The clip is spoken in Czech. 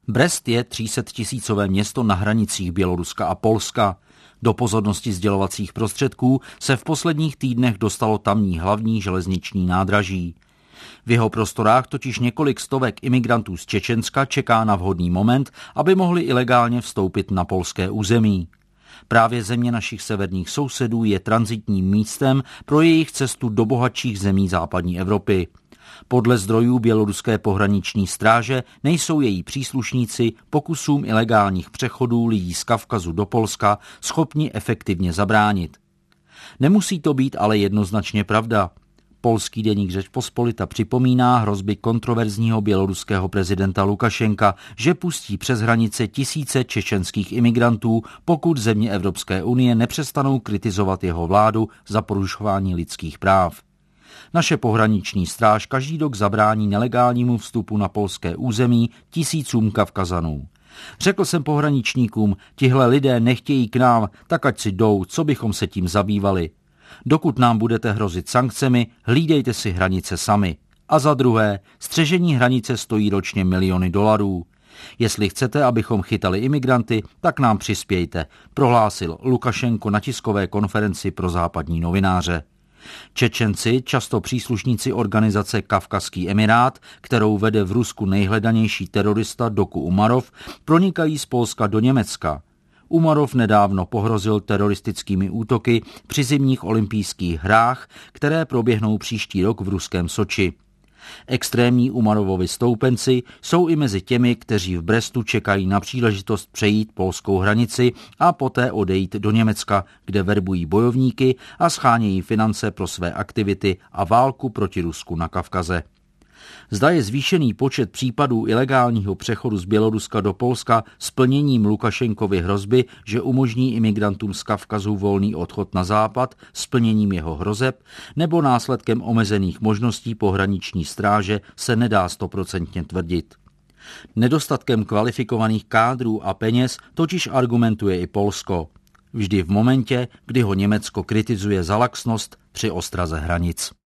Brest je 300 000 město na hranicích Běloruska a Polska. Do pozornosti sdělovacích prostředků se v posledních týdnech dostalo tamní hlavní železniční nádraží. V jeho prostorách totiž několik stovek imigrantů z Čečenska čeká na vhodný moment, aby mohli ilegálně vstoupit na polské území. Právě země našich severních sousedů je tranzitním místem pro jejich cestu do bohatších zemí západní Evropy. Podle zdrojů běloruské pohraniční stráže nejsou její příslušníci pokusům ilegálních přechodů lidí z Kavkazu do Polska schopni efektivně zabránit. Nemusí to být ale jednoznačně pravda. Polský deník Řečpospolita připomíná hrozby kontroverzního běloruského prezidenta Lukašenka, že pustí přes hranice tisíce čečenských imigrantů, pokud země Evropské unie nepřestanou kritizovat jeho vládu za porušování lidských práv. Naše pohraniční stráž každý rok zabrání nelegálnímu vstupu na polské území tisícům Kavkazanů. Řekl jsem pohraničníkům, tihle lidé nechtějí k nám, tak ať si jdou, co bychom se tím zabývali. Dokud nám budete hrozit sankcemi, hlídejte si hranice sami. A za druhé, střežení hranice stojí ročně miliony dolarů. Jestli chcete, abychom chytali imigranty, tak nám přispějte, prohlásil Lukašenko na tiskové konferenci pro západní novináře. Čečenci, často příslušníci organizace Kavkazský emirát, kterou vede v Rusku nejhledanější terorista Doku Umarov, pronikají z Polska do Německa. Umarov nedávno pohrozil teroristickými útoky při zimních olympijských hrách, které proběhnou příští rok v ruském Soči. Extrémní Umarovovi stoupenci jsou i mezi těmi, kteří v Brestu čekají na příležitost přejít polskou hranici a poté odejít do Německa, kde verbují bojovníky a schánějí finance pro své aktivity a válku proti Rusku na Kavkaze. Zda je zvýšený počet případů ilegálního přechodu z Běloruska do Polska splněním Lukašenkovy hrozby, že umožní imigrantům z Kavkazu volný odchod na západ, splněním jeho hrozeb, nebo následkem omezených možností pohraniční stráže, se nedá 100% tvrdit. Nedostatkem kvalifikovaných kádrů a peněz totiž argumentuje i Polsko. Vždy v momentě, kdy ho Německo kritizuje za laxnost při ostraze hranic.